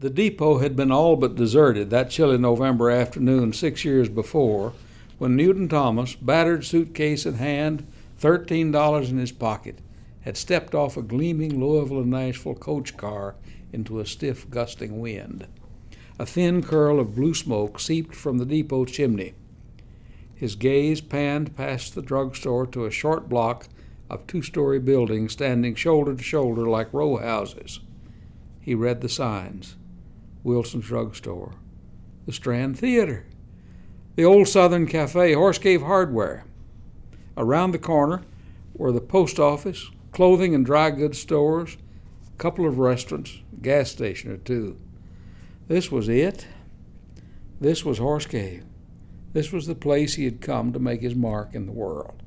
The depot had been all but deserted that chilly November afternoon 6 years before, when Newton Thomas, battered suitcase in hand, $13 in his pocket, had stepped off a gleaming Louisville and Nashville coach car into a stiff, gusting wind. A thin curl of blue smoke seeped from the depot chimney. His gaze panned past the drugstore to a short block of two-story buildings standing shoulder to shoulder like row houses. He read the signs. Wilson's Drugstore, the Strand Theater, the Old Southern Cafe, Horse Cave Hardware. Around the corner were the post office, clothing and dry goods stores, a couple of restaurants, a gas station or two. This was it. This was Horse Cave. This was the place he had come to make his mark in the world.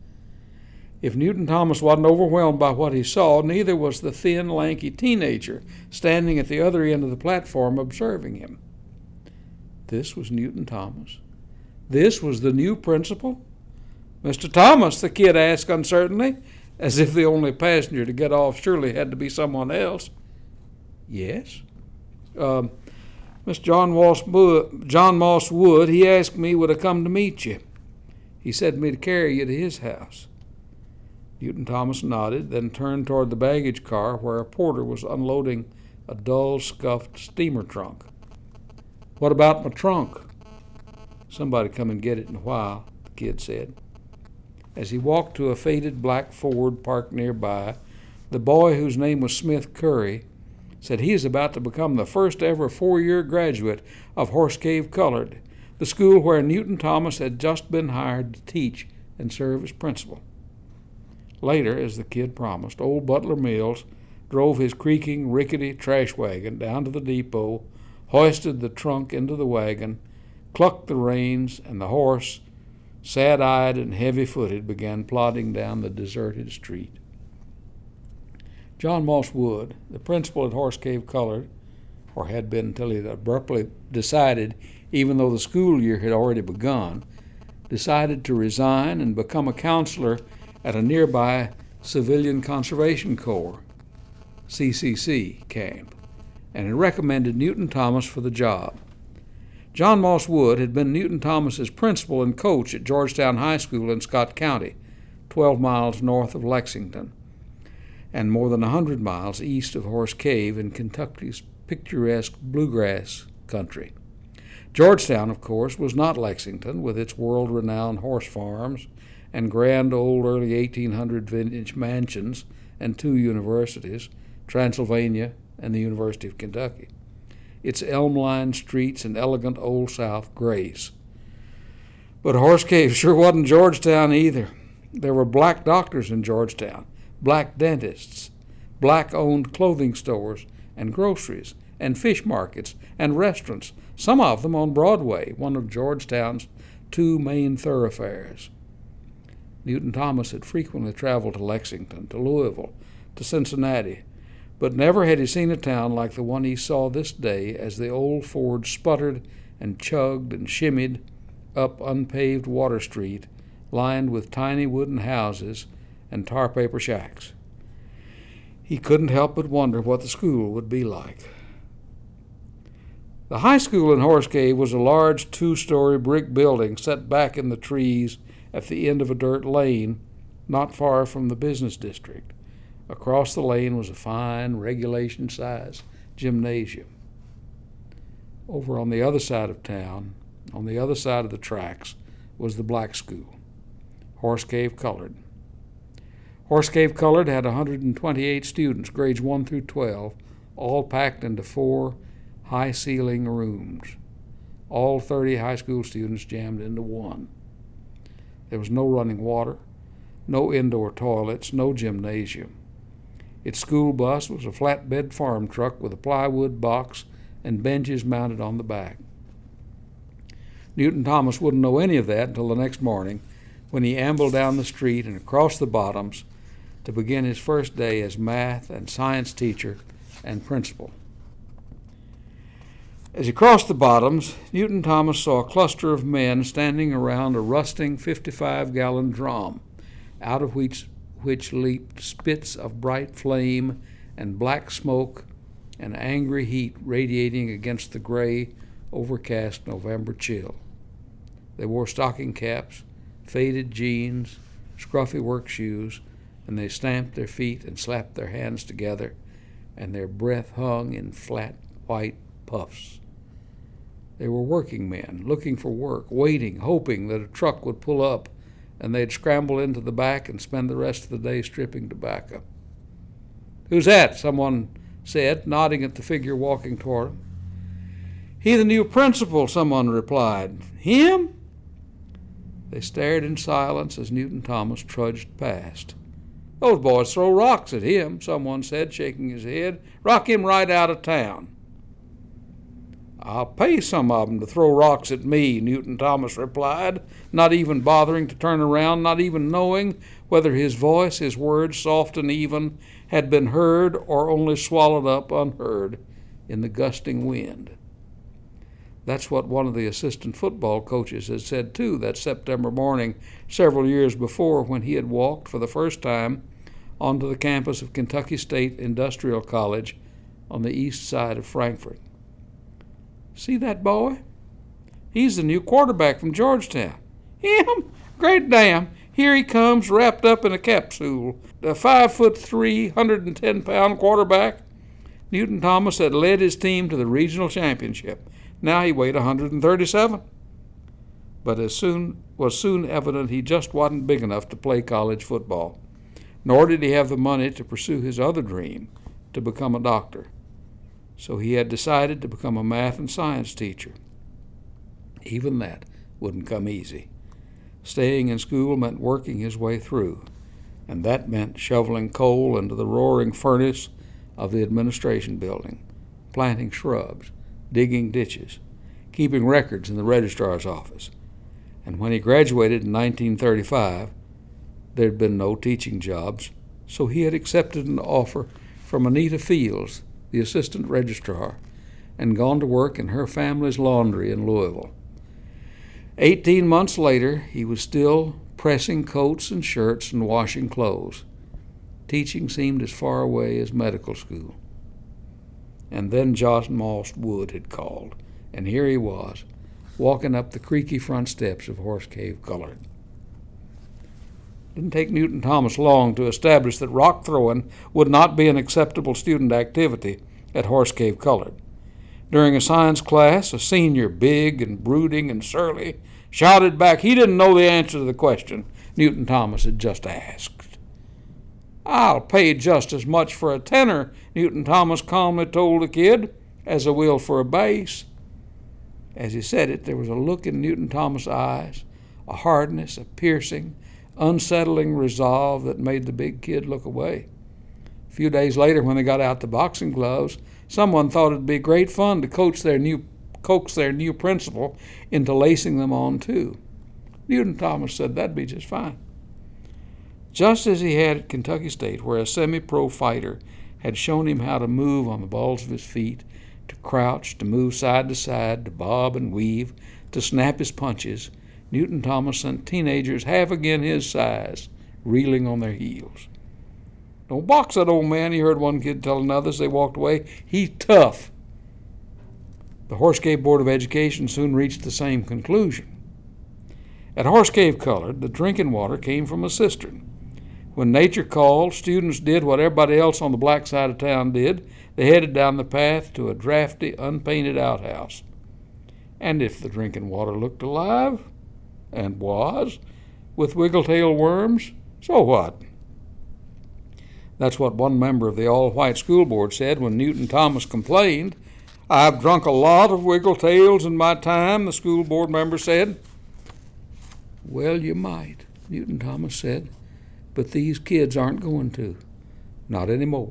If Newton Thomas wasn't overwhelmed by what he saw, neither was the thin, lanky teenager standing at the other end of the platform observing him. This was Newton Thomas. This was the new principal. "Mr. Thomas," the kid asked uncertainly, as if the only passenger to get off surely had to be someone else. "Yes?" "Mr. John Moss Wood, he asked me would I come to meet you. He said me to carry you to his house." Newton Thomas nodded, then turned toward the baggage car where a porter was unloading a dull, scuffed steamer trunk. "What about my trunk?" "Somebody come and get it in a while," the kid said. As he walked to a faded black Ford parked nearby, the boy, whose name was Smith Curry, said he is about to become the first ever 4-year graduate of Horse Cave Colored, the school where Newton Thomas had just been hired to teach and serve as principal. Later, as the kid promised, old Butler Mills drove his creaking, rickety trash wagon down to the depot, hoisted the trunk into the wagon, clucked the reins, and the horse, sad-eyed and heavy-footed, began plodding down the deserted street. John Moss Wood, the principal at Horse Cave Colored, or had been until he had abruptly decided, even though the school year had already begun, decided to resign and become a counselor at a nearby Civilian Conservation Corps, CCC, camp, and had recommended Newton Thomas for the job. John Moss Wood had been Newton Thomas's principal and coach at Georgetown High School in Scott County, 12 miles north of Lexington, and more than 100 miles east of Horse Cave in Kentucky's picturesque bluegrass country. Georgetown, of course, was not Lexington, with its world-renowned horse farms and grand old early 1800 vintage mansions and 2 universities, Transylvania and the University of Kentucky. Its elm-lined streets and elegant Old South grace. But Horse Cave sure wasn't Georgetown either. There were black doctors in Georgetown, black dentists, black-owned clothing stores and groceries and fish markets and restaurants, some of them on Broadway, one of Georgetown's 2 main thoroughfares. Newton Thomas had frequently traveled to Lexington, to Louisville, to Cincinnati, but never had he seen a town like the one he saw this day as the old Ford sputtered and chugged and shimmied up unpaved Water Street, lined with tiny wooden houses and tar paper shacks. He couldn't help but wonder what the school would be like. The high school in Horse Cave was a large 2-story brick building set back in the trees at the end of a dirt lane not far from the business district. Across the lane was a fine, regulation-size gymnasium. Over on the other side of town, on the other side of the tracks, was the black school, Horse Cave Colored. Horse Cave Colored had 128 students, grades 1 through 12, all packed into 4 high-ceiling rooms. All 30 high school students jammed into one. There was no running water, no indoor toilets, no gymnasium. Its school bus was a flatbed farm truck with a plywood box and benches mounted on the back. Newton Thomas wouldn't know any of that until the next morning, when he ambled down the street and across the bottoms to begin his first day as math and science teacher and principal. As he crossed the bottoms, Newton Thomas saw a cluster of men standing around a rusting 55-gallon drum, out of which leaped spits of bright flame and black smoke and angry heat radiating against the gray, overcast November chill. They wore stocking caps, faded jeans, scruffy work shoes, and they stamped their feet and slapped their hands together, and their breath hung in flat white puffs. They were working men, looking for work, waiting, hoping that a truck would pull up, and they'd scramble into the back and spend the rest of the day stripping tobacco. "Who's that?" someone said, nodding at the figure walking toward them. "He the new principal," someone replied. "Him?" They stared in silence as Newton Thomas trudged past. "Those boys throw rocks at him," someone said, shaking his head. "Rock him right out of town." "I'll pay some of 'em to throw rocks at me," Newton Thomas replied, not even bothering to turn around, not even knowing whether his voice, his words, soft and even, had been heard or only swallowed up unheard in the gusting wind. That's what one of the assistant football coaches had said, too, that September morning several years before, when he had walked for the first time onto the campus of Kentucky State Industrial College on the east side of Frankfort. "See that boy? He's the new quarterback from Georgetown." "Him? Great damn! Here he comes, wrapped up in a capsule. The 5'3", 110-pound quarterback." Newton Thomas had led his team to the regional championship. Now he weighed 137. But was soon evident he just wasn't big enough to play college football. Nor did he have the money to pursue his other dream, to become a doctor. So he had decided to become a math and science teacher. Even that wouldn't come easy. Staying in school meant working his way through, and that meant shoveling coal into the roaring furnace of the administration building, planting shrubs, digging ditches, keeping records in the registrar's office. And when he graduated in 1935, there'd been no teaching jobs, so he had accepted an offer from Anita Fields, the assistant registrar, and gone to work in her family's laundry in Louisville. 18 months later, he was still pressing coats and shirts and washing clothes. Teaching seemed as far away as medical school. And then John Moss Wood had called, and here he was, walking up the creaky front steps of Horse Cave Colored. It didn't take Newton Thomas long to establish that rock throwing would not be an acceptable student activity at Horse Cave Colored. During a science class, a senior, big and brooding and surly, shouted back he didn't know the answer to the question Newton Thomas had just asked. "I'll pay just as much for a tenor," Newton Thomas calmly told the kid, "as I will for a bass." As he said it, there was a look in Newton Thomas' eyes, a hardness, a piercing, unsettling resolve that made the big kid look away. A few days later, when they got out the boxing gloves, someone thought it'd be great fun to coax their new principal into lacing them on too. Newton Thomas said that'd be just fine. Just as he had at Kentucky State, where a semi-pro fighter had shown him how to move on the balls of his feet, to crouch, to move side to side, to bob and weave, to snap his punches, Newton Thomas sent teenagers half again his size, reeling on their heels. "Don't box that old man," he heard one kid tell another as they walked away. "He's tough." The Horse Cave Board of Education soon reached the same conclusion. At Horse Cave Colored, the drinking water came from a cistern. When nature called, students did what everybody else on the black side of town did. They headed down the path to a drafty, unpainted outhouse. And if the drinking water looked alive, and was, with wiggle-tail worms, so what? That's what one member of the all-white school board said when Newton Thomas complained. "I've drunk a lot of wiggle-tails in my time," the school board member said. "Well, you might," Newton Thomas said, "but these kids aren't going to. Not anymore."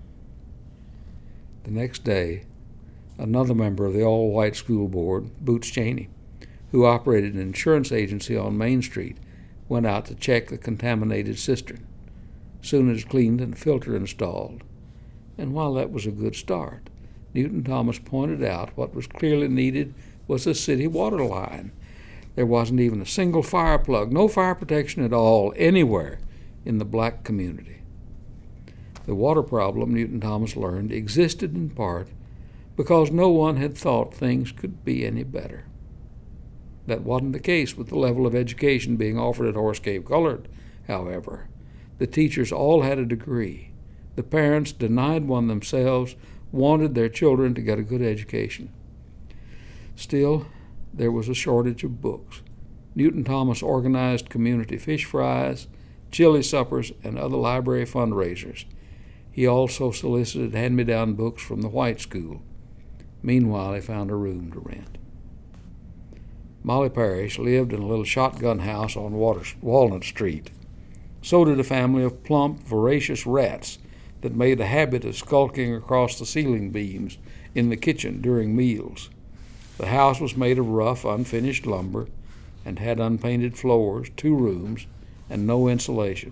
The next day, another member of the all-white school board, Boots Cheney, who operated an insurance agency on Main Street, went out to check the contaminated cistern. Soon it was cleaned and a filter installed. And while that was a good start, Newton Thomas pointed out what was clearly needed was a city water line. There wasn't even a single fire plug, no fire protection at all, anywhere in the black community. The water problem, Newton Thomas learned, existed in part because no one had thought things could be any better. That wasn't the case with the level of education being offered at Horse Cave Colored, however. The teachers all had a degree. The parents, denied one themselves, wanted their children to get a good education. Still, there was a shortage of books. Newton Thomas organized community fish fries, chili suppers, and other library fundraisers. He also solicited hand-me-down books from the white school. Meanwhile, he found a room to rent. Molly Parrish lived in a little shotgun house on Walnut Street. So did a family of plump, voracious rats that made a habit of skulking across the ceiling beams in the kitchen during meals. The house was made of rough, unfinished lumber and had unpainted floors, 2 rooms, and no insulation.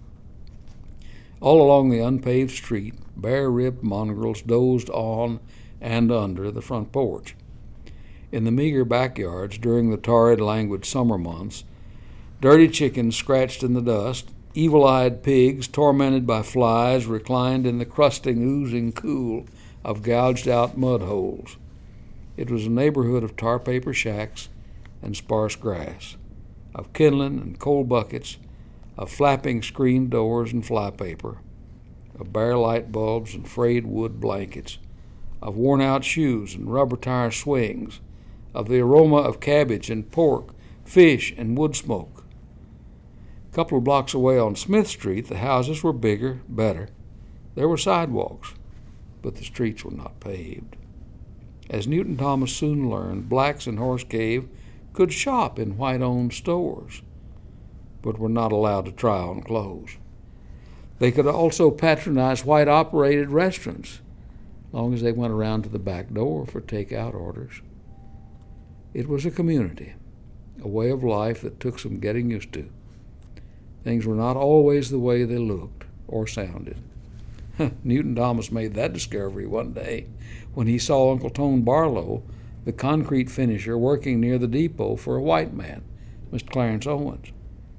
All along the unpaved street, bare-ribbed mongrels dozed on and under the front porch. In the meager backyards during the torrid, languid summer months, dirty chickens scratched in the dust, evil-eyed pigs, tormented by flies, reclined in the crusting, oozing cool of gouged-out mud holes. It was a neighborhood of tar paper shacks and sparse grass, of kindling and coal buckets, of flapping screen doors and flypaper, of bare light bulbs and frayed wood blankets, of worn-out shoes and rubber tire swings, of the aroma of cabbage and pork, fish, and wood smoke. A couple of blocks away on Smith Street, the houses were bigger, better. There were sidewalks, but the streets were not paved. As Newton Thomas soon learned, blacks in Horse Cave could shop in white-owned stores, but were not allowed to try on clothes. They could also patronize white-operated restaurants, as long as they went around to the back door for take-out orders. It was a community, a way of life that took some getting used to. Things were not always the way they looked or sounded. Newton Thomas made that discovery one day when he saw Uncle Tone Barlow, the concrete finisher, working near the depot for a white man, Mr. Clarence Owens.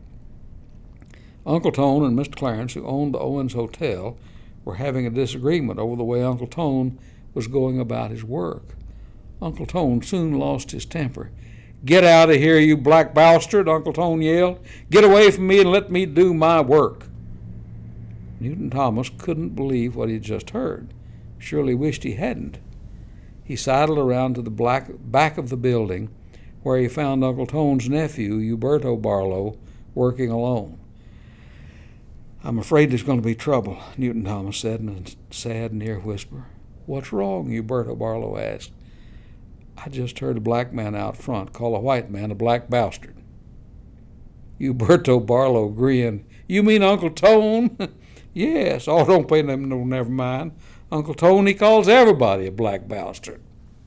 Uncle Tone and Mr. Clarence, who owned the Owens Hotel, were having a disagreement over the way Uncle Tone was going about his work. Uncle Tone soon lost his temper. "Get out of here, you black bastard," Uncle Tone yelled. "Get away from me and let me do my work." Newton Thomas couldn't believe what he had just heard. Surely wished he hadn't. He sidled around to the back of the building, where he found Uncle Tone's nephew, Huberto Barlow, working alone. "I'm afraid there's going to be trouble," Newton Thomas said in a sad, near whisper. "What's wrong?" Huberto Barlow asked. "I just heard a black man out front call a white man a black bastard." Huberto Barlow grinned. "You mean Uncle Tone?" "Yes. Oh, don't pay them no never mind. Uncle Tone, he calls everybody a black bastard."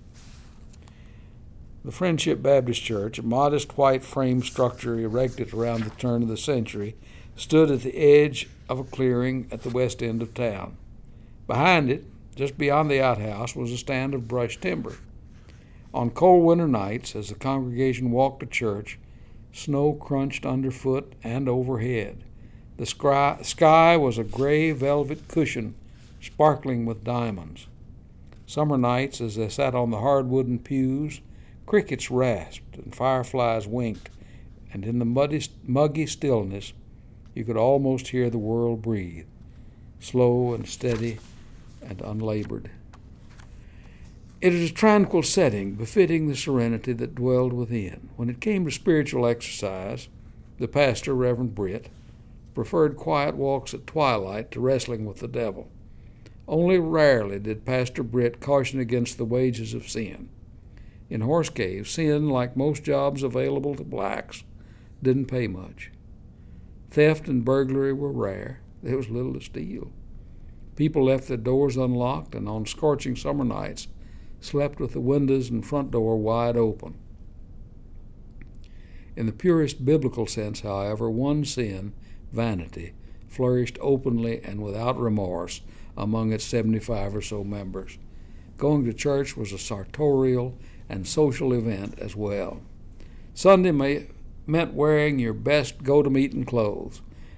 The Friendship Baptist Church, a modest white frame structure erected around the turn of the century, stood at the edge of a clearing at the west end of town. Behind it, just beyond the outhouse, was a stand of brush timber. On cold winter nights, as the congregation walked to church, snow crunched underfoot and overhead. The sky was a gray velvet cushion, sparkling with diamonds. Summer nights, as they sat on the hard wooden pews, crickets rasped and fireflies winked, and in the muggy stillness, you could almost hear the world breathe, slow and steady and unlabored. It is a tranquil setting, befitting the serenity that dwelled within. When it came to spiritual exercise, the pastor, Reverend Britt, preferred quiet walks at twilight to wrestling with the devil. Only rarely did Pastor Britt caution against the wages of sin. In Horse Cave, sin, like most jobs available to blacks, didn't pay much. Theft and burglary were rare. There was little to steal. People left their doors unlocked and on scorching summer nights slept with the windows and front door wide open. In the purest biblical sense, however, one sin, vanity, flourished openly and without remorse among its 75 or so members. Going to church was a sartorial and social event as well. Sunday meant wearing your best go-to-meeting clothes.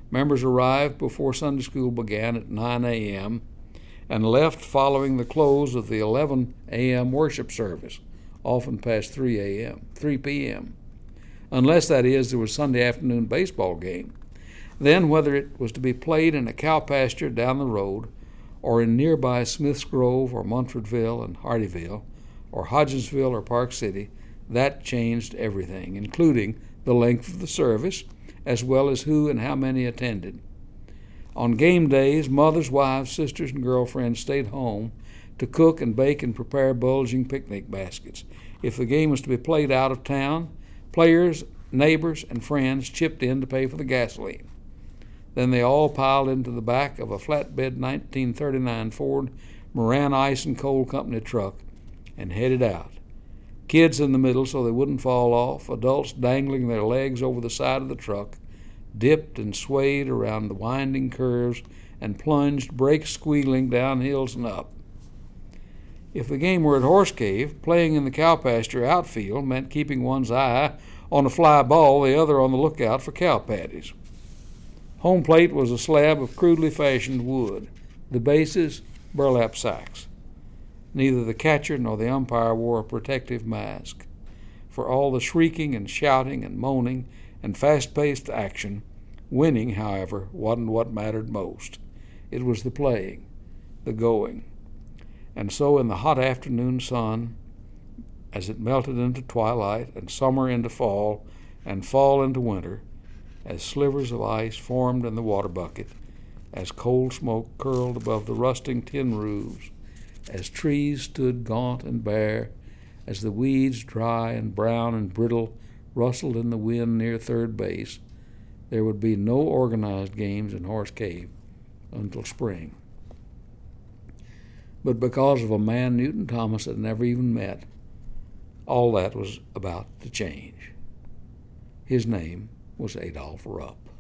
Members arrived before Sunday school began at 9 a.m. and left following the close of the 11 a.m. worship service, often past 3 p.m., unless, that is, there was Sunday afternoon baseball game. Then, whether it was to be played in a cow pasture down the road, or in nearby Smiths Grove or Montfordville and Hardyville, or Hodgensville or Park City, that changed everything, including the length of the service, as well as who and how many attended. On game days, mothers, wives, sisters, and girlfriends stayed home to cook and bake and prepare bulging picnic baskets. If the game was to be played out of town, players, neighbors, and friends chipped in to pay for the gasoline. Then they all piled into the back of a flatbed 1939 Ford Moran Ice and Coal Company truck and headed out. Kids in the middle so they wouldn't fall off, adults dangling their legs over the side of the truck, dipped and swayed around the winding curves and plunged, brakes squealing down hills and up. If the game were at Horse Cave, playing in the cow pasture outfield meant keeping one's eye on a fly ball, the other on the lookout for cow patties. Home plate was a slab of crudely fashioned wood, the bases burlap sacks. Neither the catcher nor the umpire wore a protective mask. For all the shrieking and shouting and moaning and fast-paced action, winning, however, wasn't what mattered most. It was the playing, the going. And so in the hot afternoon sun, as it melted into twilight and summer into fall and fall into winter, as slivers of ice formed in the water bucket, as cold smoke curled above the rusting tin roofs, as trees stood gaunt and bare, as the weeds, dry and brown and brittle, rustled in the wind near third base, there would be no organized games in Horse Cave until spring. But because of a man Newton Thomas had never even met, all that was about to change. His name was Adolph Rupp.